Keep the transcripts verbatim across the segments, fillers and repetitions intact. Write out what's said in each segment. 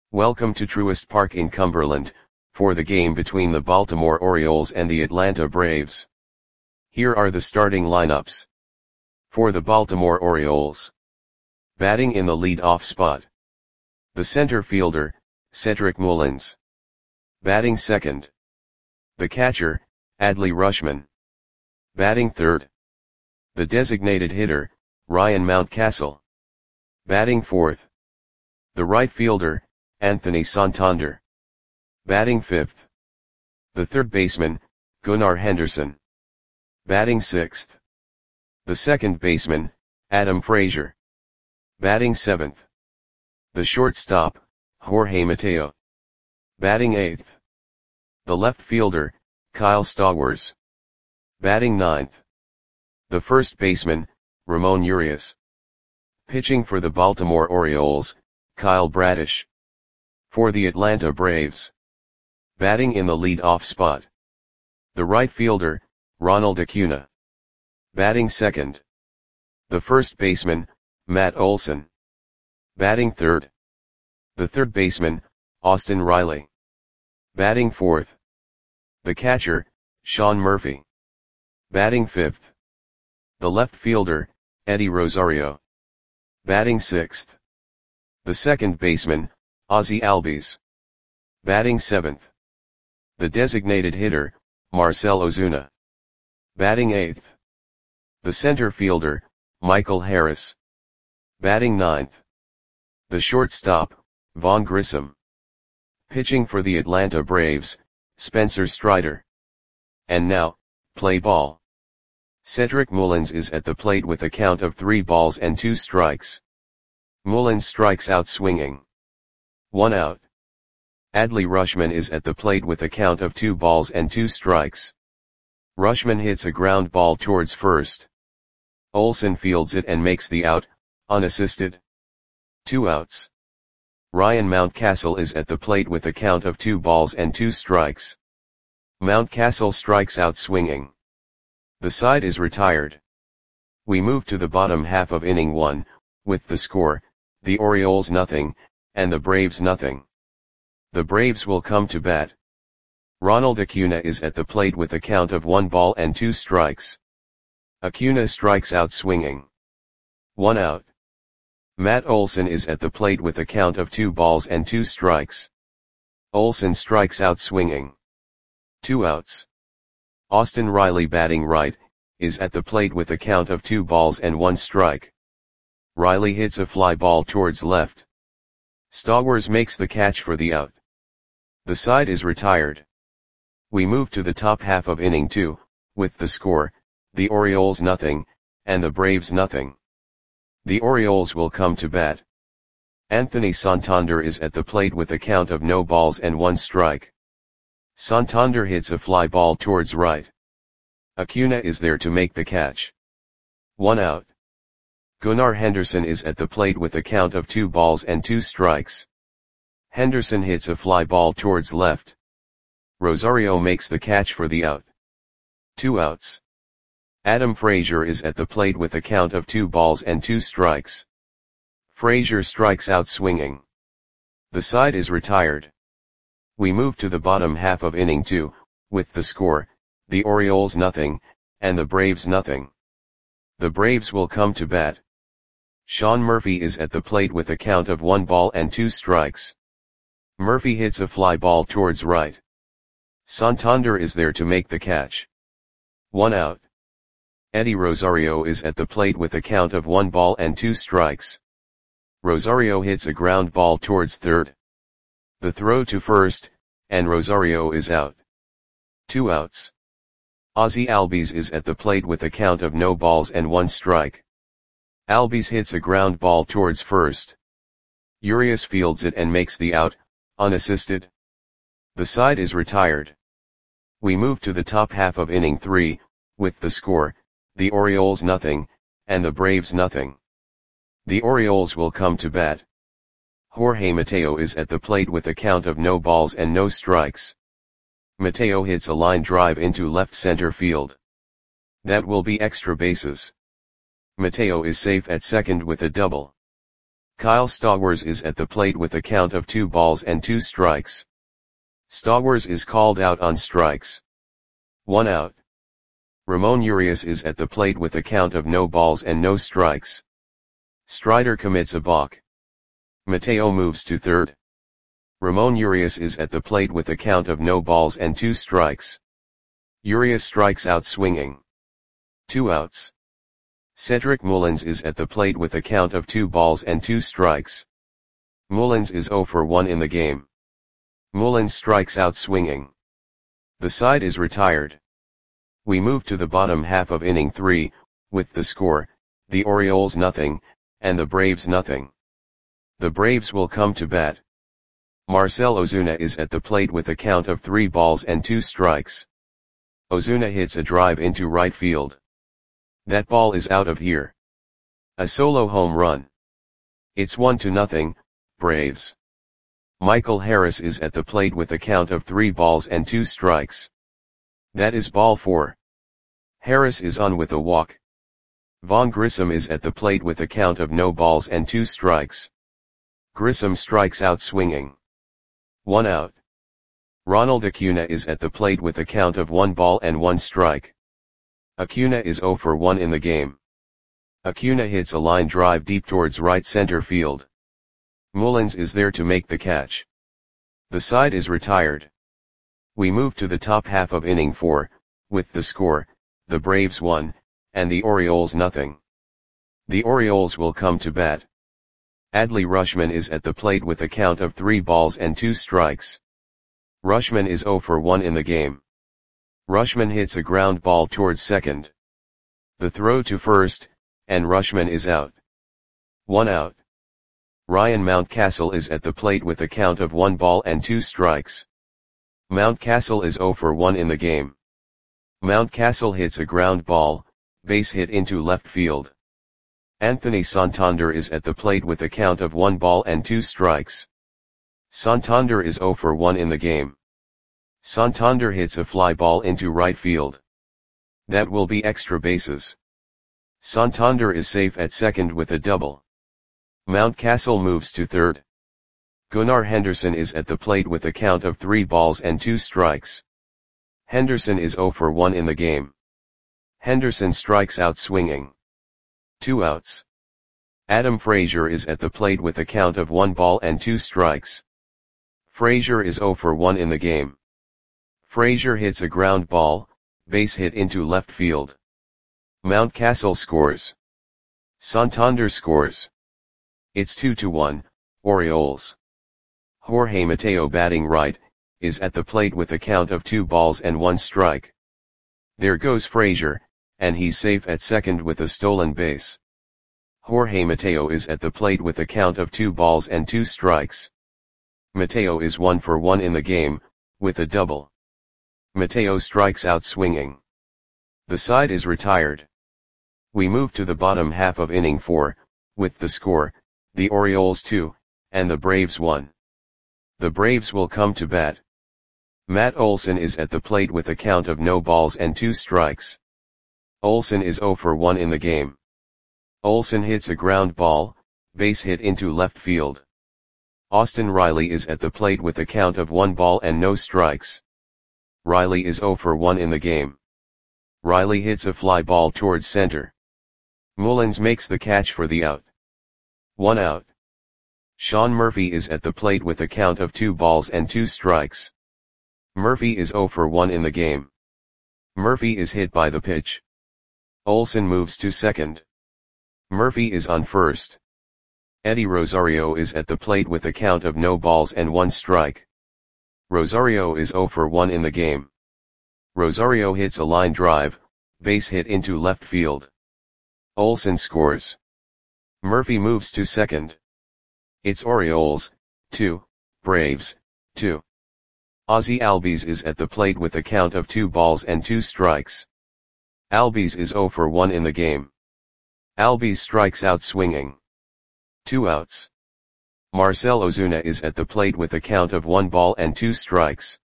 Welcome to Truist Park in Cumberland, for the game between the Baltimore Orioles and the Atlanta Braves. Here are the starting lineups. For the Baltimore Orioles. Batting in the lead-off spot. The center fielder, Cedric Mullins. Batting second. The catcher, Adley Rutschman. Batting third. The designated hitter, Ryan Mountcastle. Batting fourth. The right fielder, Anthony Santander. Batting fifth. The third baseman, Gunnar Henderson. Batting sixth. The second baseman, Adam Frazier. Batting seventh. The shortstop, Jorge Mateo. Batting eighth. The left fielder, Kyle Stowers. Batting ninth. The first baseman, Ramon Urias. Pitching for the Baltimore Orioles, Kyle Bradish. For the Atlanta Braves. Batting in the lead-off spot. The right fielder, Ronald Acuna. Batting second. The first baseman, Matt Olson. Batting third. The third baseman, Austin Riley. Batting fourth. The catcher, Sean Murphy. Batting fifth. The left fielder, Eddie Rosario. Batting sixth. The second baseman, Ozzie Albies. Batting seventh. The designated hitter, Marcell Ozuna. Batting eighth. The center fielder, Michael Harris. Batting ninth. The shortstop, Vaughn Grissom. Pitching for the Atlanta Braves, Spencer Strider. And now, play ball. Cedric Mullins is at the plate with a count of three balls and two strikes. Mullins strikes out swinging. One out. Adley Rutschman is at the plate with a count of two balls and two strikes. Rutschman hits a ground ball towards first. Olson fields it and makes the out, unassisted. Two outs. Ryan Mountcastle is at the plate with a count of two balls and two strikes. Mountcastle strikes out swinging. The side is retired. We move to the bottom half of inning one, with the score, the Orioles nothing, and the Braves nothing. The Braves will come to bat. Ronald Acuna is at the plate with a count of one ball and two strikes. Acuna strikes out swinging. One out. Matt Olson is at the plate with a count of two balls and two strikes. Olson strikes out swinging. Two outs. Austin Riley, batting right, is at the plate with a count of two balls and one strike. Riley hits a fly ball towards left. Stowers makes the catch for the out. The side is retired. We move to the top half of inning two, with the score, the Orioles nothing, and the Braves nothing. The Orioles will come to bat. Anthony Santander is at the plate with a count of no balls and one strike. Santander hits a fly ball towards right. Acuna is there to make the catch. One out. Gunnar Henderson is at the plate with a count of two balls and two strikes. Henderson hits a fly ball towards left. Rosario makes the catch for the out. Two outs. Adam Frazier is at the plate with a count of two balls and two strikes. Frazier strikes out swinging. The side is retired. We move to the bottom half of inning two, with the score, the Orioles nothing, and the Braves nothing. The Braves will come to bat. Sean Murphy is at the plate with a count of one ball and two strikes. Murphy hits a fly ball towards right. Santander is there to make the catch. One out. Eddie Rosario is at the plate with a count of one ball and two strikes. Rosario hits a ground ball towards third. The throw to first, and Rosario is out. Two outs. Ozzie Albies is at the plate with a count of no balls and one strike. Albies hits a ground ball towards first. Urias fields it and makes the out, unassisted. The side is retired. We move to the top half of inning three, with the score, the Orioles nothing, and the Braves nothing. The Orioles will come to bat. Jorge Mateo is at the plate with a count of no balls and no strikes. Mateo hits a line drive into left center field. That will be extra bases. Mateo is safe at second with a double. Kyle Stowers is at the plate with a count of two balls and two strikes. Stowers is called out on strikes. One out. Ramon Urias is at the plate with a count of no balls and no strikes. Strider commits a balk. Mateo moves to third. Ramon Urias is at the plate with a count of no balls and two strikes. Urias strikes out swinging. Two outs. Cedric Mullins is at the plate with a count of two balls and two strikes. Mullins is zero for one in the game. Mullins strikes out swinging. The side is retired. We move to the bottom half of inning three, with the score, the Orioles nothing, and the Braves nothing. The Braves will come to bat. Marcell Ozuna is at the plate with a count of three balls and two strikes. Ozuna hits a drive into right field. That ball is out of here. A solo home run. It's one to nothing, Braves. Michael Harris is at the plate with a count of three balls and two strikes. That is ball four. Harris is on with a walk. Vaughn Grissom is at the plate with a count of no balls and two strikes. Grissom strikes out swinging. One out. Ronald Acuna is at the plate with a count of one ball and one strike. Acuna is zero for one in the game. Acuna hits a line drive deep towards right center field. Mullins is there to make the catch. The side is retired. We move to the top half of inning four, with the score, the Braves one, and the Orioles nothing. The Orioles will come to bat. Adley Rutschman is at the plate with a count of three balls and two strikes. Rutschman is zero for one in the game. Rutschman hits a ground ball towards second. The throw to first, and Rutschman is out. One out. Ryan Mountcastle is at the plate with a count of one ball and two strikes. Mountcastle is zero for one in the game. Mountcastle hits a ground ball, base hit into left field. Anthony Santander is at the plate with a count of one ball and two strikes. Santander is zero for one in the game. Santander hits a fly ball into right field. That will be extra bases. Santander is safe at second with a double. Mountcastle moves to third. Gunnar Henderson is at the plate with a count of three balls and two strikes. Henderson is zero for one in the game. Henderson strikes out swinging. Two outs. Adam Frazier is at the plate with a count of one ball and two strikes. Frazier is zero for one in the game. Frazier hits a ground ball, base hit into left field. Mountcastle scores. Santander scores. It's two to one, Orioles. Jorge Mateo batting right, is at the plate with a count of two balls and one strike. There goes Frazier, and he's safe at second with a stolen base. Jorge Mateo is at the plate with a count of two balls and two strikes. Mateo is one for one in the game, with a double. Mateo strikes out swinging. The side is retired. We move to the bottom half of inning four, with the score, the Orioles two, and the Braves one. The Braves will come to bat. Matt Olson is at the plate with a count of no balls and two strikes. Olson is zero for one in the game. Olson hits a ground ball, base hit into left field. Austin Riley is at the plate with a count of one ball and no strikes. Riley is zero for one in the game. Riley hits a fly ball towards center. Mullins makes the catch for the out. One out. Sean Murphy is at the plate with a count of two balls and two strikes. Murphy is zero for one in the game. Murphy is hit by the pitch. Olson moves to second. Murphy is on first. Eddie Rosario is at the plate with a count of no balls and one strike. Rosario is zero for one in the game. Rosario hits a line drive, base hit into left field. Olson scores. Murphy moves to second. It's Orioles, two, Braves, two. Ozzie Albies is at the plate with a count of two balls and two strikes. Albies is zero for one in the game. Albies strikes out swinging. Two outs. Marcell Ozuna is at the plate with a count of one ball and two strikes.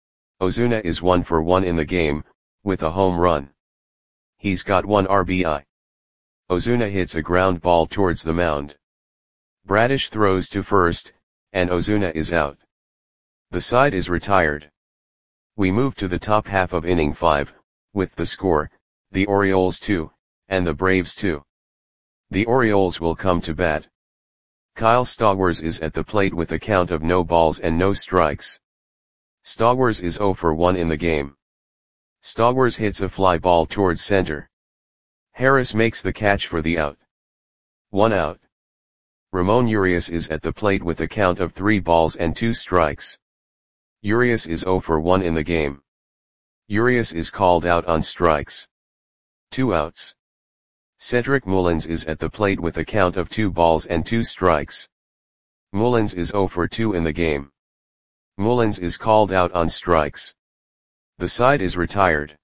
Ozuna is one for one in the game, with a home run. He's got one R B I. Ozuna hits a ground ball towards the mound. Bradish throws to first, and Ozuna is out. The side is retired. We move to the top half of inning five, with the score, the Orioles two, and the Braves two. The Orioles will come to bat. Kyle Stowers is at the plate with a count of no balls and no strikes. Stowers is zero for one in the game. Stowers hits a fly ball towards center. Harris makes the catch for the out. One out. Ramon Urias is at the plate with a count of three balls and two strikes. Urias is zero for one in the game. Urias is called out on strikes. Two outs. Cedric Mullins is at the plate with a count of two balls and two strikes. Mullins is zero for two in the game. Mullins is called out on strikes. The side is retired.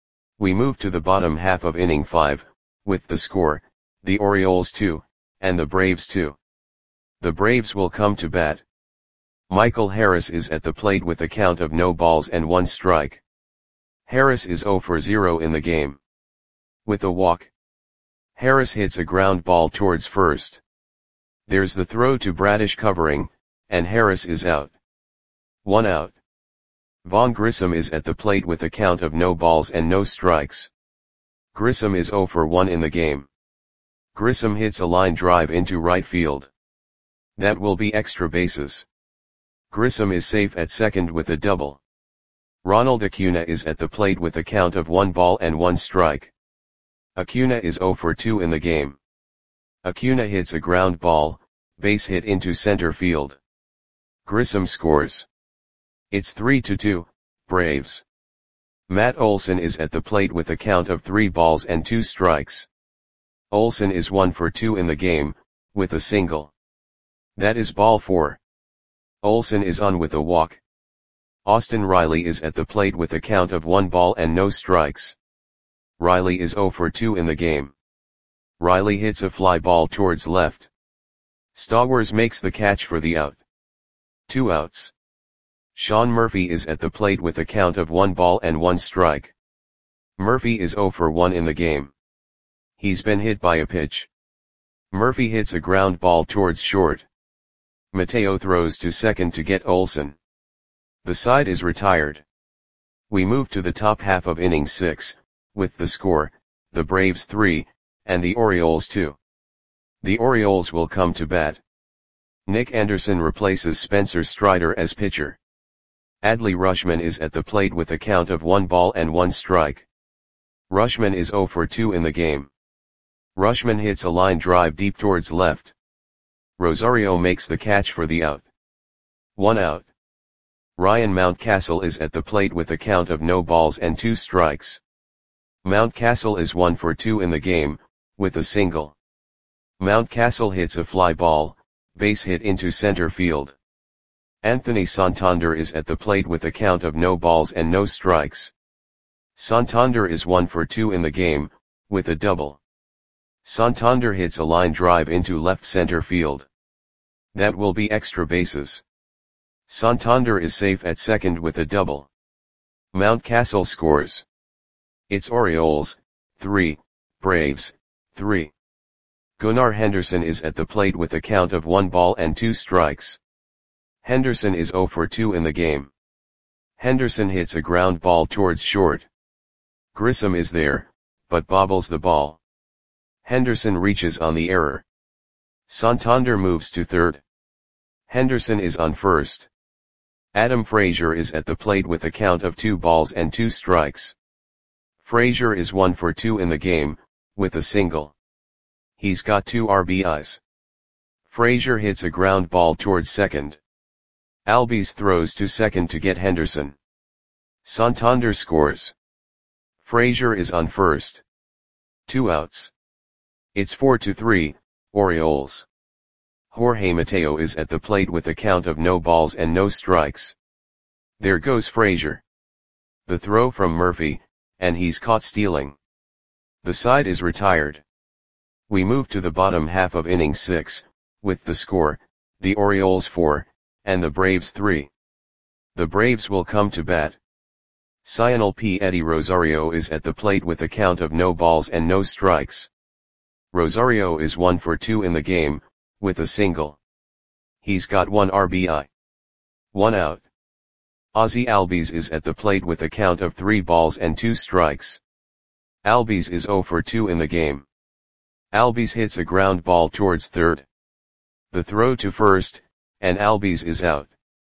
We move to the bottom half of inning five, with the score, the Orioles two, and the Braves two. The Braves will come to bat. Michael Harris is at the plate with a count of no balls and one strike. Harris is zero for zero in the game. With a walk, Harris hits a ground ball towards first. There's the throw to Bradish covering, and Harris is out. One out. Vaughn Grissom is at the plate with a count of no balls and no strikes. Grissom is zero for one in the game. Grissom hits a line drive into right field. That will be extra bases. Grissom is safe at second with a double. Ronald Acuna is at the plate with a count of one ball and one strike. Acuna is zero for two in the game. Acuna hits a ground ball, base hit into center field. Grissom scores. It's three to two, Braves. Matt Olson is at the plate with a count of three balls and two strikes. Olson is one for two in the game, with a single. That is ball four. Olson is on with a walk. Austin Riley is at the plate with a count of one ball and no strikes. Riley is zero for two in the game. Riley hits a fly ball towards left. Stowers makes the catch for the out. Two outs. Sean Murphy is at the plate with a count of one ball and one strike. Murphy is zero for one in the game. He's been hit by a pitch. Murphy hits a ground ball towards short. Mateo throws to second to get Olson. The side is retired. We move to the top half of inning six, with the score, the Braves three, and the Orioles two. The Orioles will come to bat. Nick Anderson replaces Spencer Strider as pitcher. Adley Rutschman is at the plate with a count of one ball and one strike. Rutschman is zero for two in the game. Rutschman hits a line drive deep towards left. Rosario makes the catch for the out. One out. Ryan Mountcastle is at the plate with a count of no balls and two strikes. Mountcastle is one for two in the game, with a single. Mountcastle hits a fly ball, base hit into center field. Anthony Santander is at the plate with a count of no balls and no strikes. Santander is one for two in the game, with a double. Santander hits a line drive into left center field. That will be extra bases. Santander is safe at second with a double. Mountcastle scores. It's Orioles, three, Braves, three. Gunnar Henderson is at the plate with a count of one ball and two strikes. Henderson is zero for two in the game. Henderson hits a ground ball towards short. Grissom is there, but bobbles the ball. Henderson reaches on the error. Santander moves to third. Henderson is on first. Adam Frazier is at the plate with a count of two balls and two strikes. Frazier is one for two in the game, with a single. He's got two R B Is. Frazier hits a ground ball towards second. Albies throws to second to get Henderson. Santander scores. Frazier is on first. Two outs. It's four to three, Orioles. Jorge Mateo is at the plate with a count of no balls and no strikes. There goes Frazier. The throw from Murphy, and he's caught stealing. The side is retired. We move to the bottom half of inning six, with the score, the Orioles four, and the Braves three. The Braves will come to bat. Cionel P. Eddie Rosario is at the plate with a count of no balls and no strikes. Rosario is one for two in the game, with a single. He's got one R B I. One out. Ozzie Albies is at the plate with a count of three balls and two strikes. Albies is zero for two in the game. Albies hits a ground ball towards third. The throw to first, and Albies is out.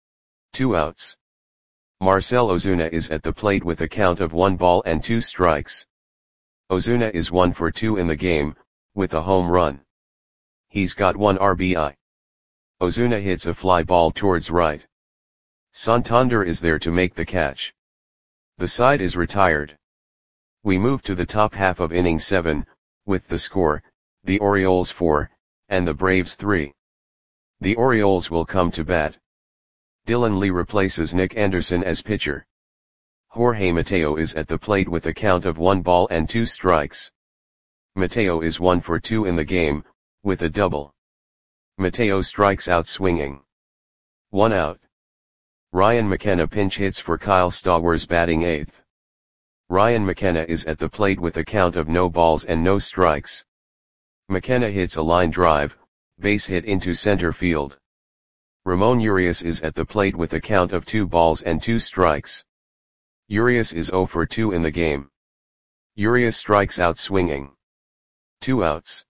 Two outs. Marcell Ozuna is at the plate with a count of one ball and two strikes. Ozuna is one for two in the game, with a home run. He's got one R B I. Ozuna hits a fly ball towards right. Santander is there to make the catch. The side is retired. We move to the top half of inning seven, with the score, the Orioles four, and the Braves three. The Orioles will come to bat. Dylan Lee replaces Nick Anderson as pitcher. Jorge Mateo is at the plate with a count of one ball and two strikes. Mateo is one for two in the game, with a double. Mateo strikes out swinging. One out. Ryan McKenna pinch hits for Kyle Stowers batting eighth. Ryan McKenna is at the plate with a count of no balls and no strikes. McKenna hits a line drive, base hit into center field. Ramon Urias is at the plate with a count of two balls and two strikes. Urias is zero for two in the game. Urias strikes out swinging. Two outs.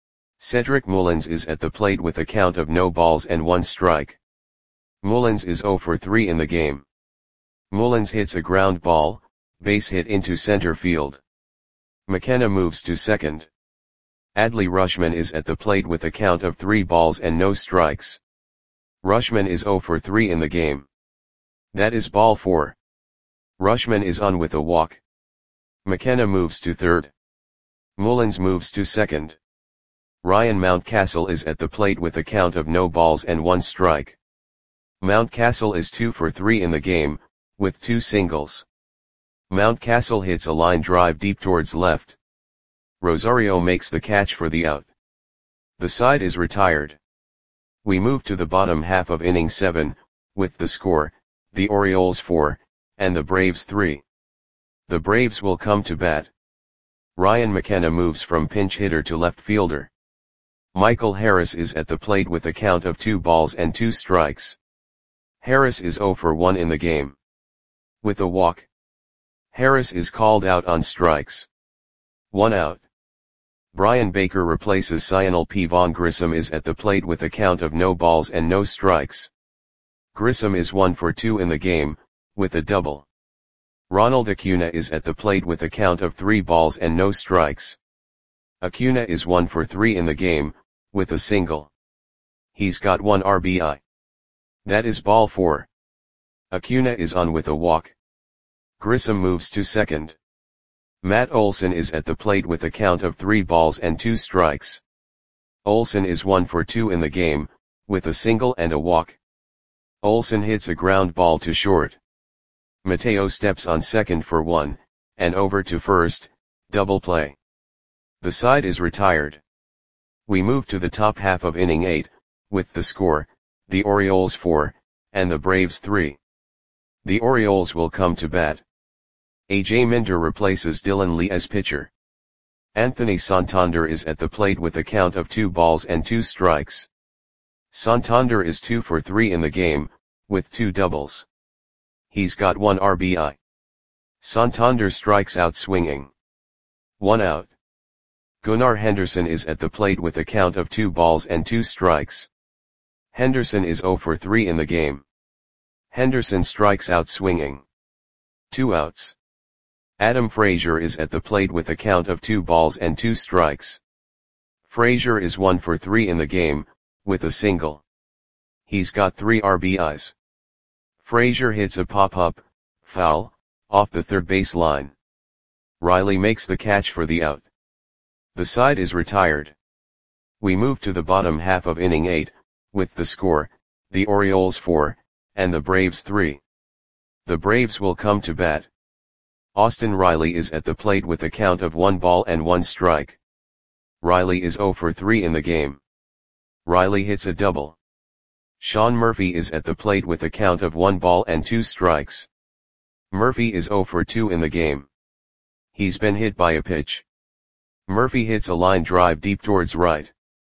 Cedric Mullins is at the plate with a count of no balls and one strike. Mullins is zero for three in the game. Mullins hits a ground ball, base hit into center field. McKenna moves to second. Adley Rutschman is at the plate with a count of three balls and no strikes. Rutschman is zero for three in the game. That is ball four. Rutschman is on with a walk. McKenna moves to third. Mullins moves to second. Ryan Mountcastle is at the plate with a count of no balls and one strike. Mountcastle is two for three in the game, with two singles. Mountcastle hits a line drive deep towards left. Rosario makes the catch for the out. The side is retired. We move to the bottom half of inning seven, with the score, the Orioles four, and the Braves three. The Braves will come to bat. Ryan McKenna moves from pinch hitter to left fielder. Michael Harris is at the plate with a count of two balls and two strikes. Harris is zero for one in the game. With a walk. Harris is called out on strikes. One out. Brian Baker replaces Cionel P. Vaughn. Grissom is at the plate with a count of no balls and no strikes. Grissom is one for two in the game, with a double. Ronald Acuna is at the plate with a count of three balls and no strikes. Acuna is one for three in the game, with a single. He's got one R B I. That is ball four. Acuna is on with a walk. Grissom moves to second. Matt Olson is at the plate with a count of three balls and two strikes. Olson is one for two in the game, with a single and a walk. Olson hits a ground ball to short. Mateo steps on second for one, and over to first, double play. The side is retired. We move to the top half of inning eight, with the score, the Orioles four, and the Braves three. The Orioles will come to bat. A J Minter replaces Dylan Lee as pitcher. Anthony Santander is at the plate with a count of two balls and two strikes. Santander is two for three in the game, with two doubles. He's got one R B I. Santander strikes out swinging. One out. Gunnar Henderson is at the plate with a count of two balls and two strikes. Henderson is zero for three in the game. Henderson strikes out swinging. Two outs. Adam Frazier is at the plate with a count of two balls and two strikes. Frazier is one for three in the game, with a single. He's got three R B Is. Frazier hits a pop-up, foul, off the third base line. Riley makes the catch for the out. The side is retired. We move to the bottom half of inning eight, with the score, the Orioles four, and the Braves three. The Braves will come to bat. Austin Riley is at the plate with a count of one ball and one strike. Riley is zero for three in the game. Riley hits a double. Sean Murphy is at the plate with a count of one ball and two strikes. Murphy is zero for two in the game. He's been hit by a pitch. Murphy hits a line drive deep towards right.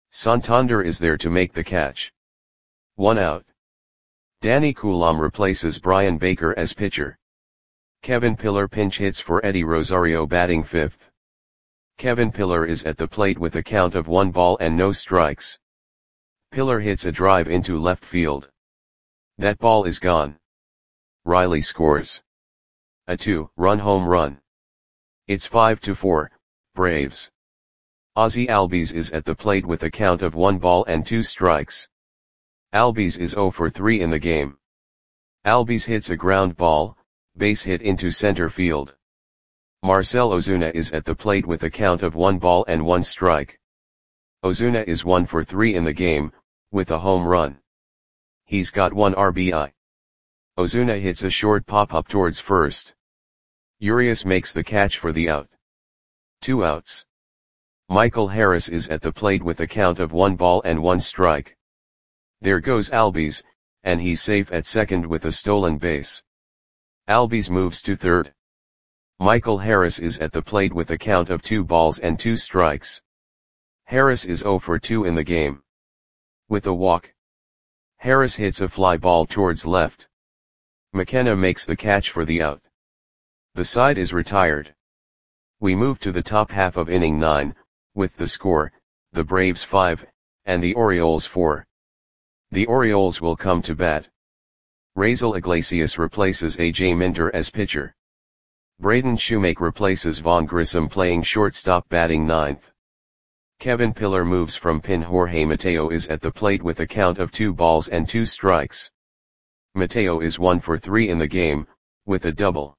Santander is there to make the catch. One out. Danny Coulomb replaces Brian Baker as pitcher. Kevin Pillar pinch hits for Eddie Rosario batting fifth. Kevin Pillar is at the plate with a count of one ball and no strikes. Pillar hits a drive into left field. That ball is gone. Riley scores a two-run home run. It's five to four, Braves. Ozzie Albies is at the plate with a count of one ball and two strikes. Albies is zero for three in the game. Albies hits a ground ball, base hit into center field. Marcell Ozuna is at the plate with a count of one ball and one strike. Ozuna is one for three in the game, with a home run. He's got one R B I. Ozuna hits a short pop-up towards first. Urias makes the catch for the out. Two outs. Michael Harris is at the plate with a count of one ball and one strike. There goes Albies, and he's safe at second with a stolen base. Albies moves to third. Michael Harris is at the plate with a count of two balls and two strikes. Harris is zero for two in the game. With a walk. Harris hits a fly ball towards left. McKenna makes the catch for the out. The side is retired. We move to the top half of inning nine, with the score, the Braves five, and the Orioles four. The Orioles will come to bat. Raisel Iglesias replaces A J Minter as pitcher. Braden Shoemake replaces Vaughn Grissom playing shortstop batting ninth. Kevin Pillar moves from pin. Jorge Mateo is at the plate with a count of two balls and two strikes. Mateo is one for three in the game, with a double.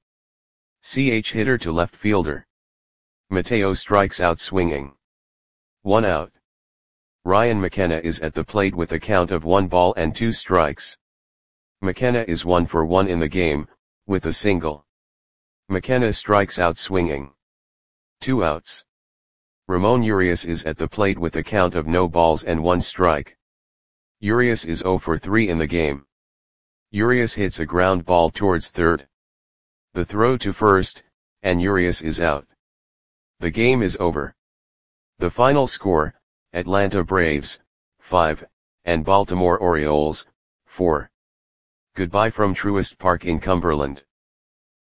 C H hitter to left fielder. Mateo strikes out swinging. One out. Ryan McKenna is at the plate with a count of one ball and two strikes. McKenna is one for one in the game, with a single. McKenna strikes out swinging. Two outs. Ramon Urias is at the plate with a count of no balls and one strike. Urias is zero for three in the game. Urias hits a ground ball towards third. The throw to first, and Urias is out. The game is over. The final score, Atlanta Braves, five, and Baltimore Orioles, four. Goodbye from Truist Park in Cumberland.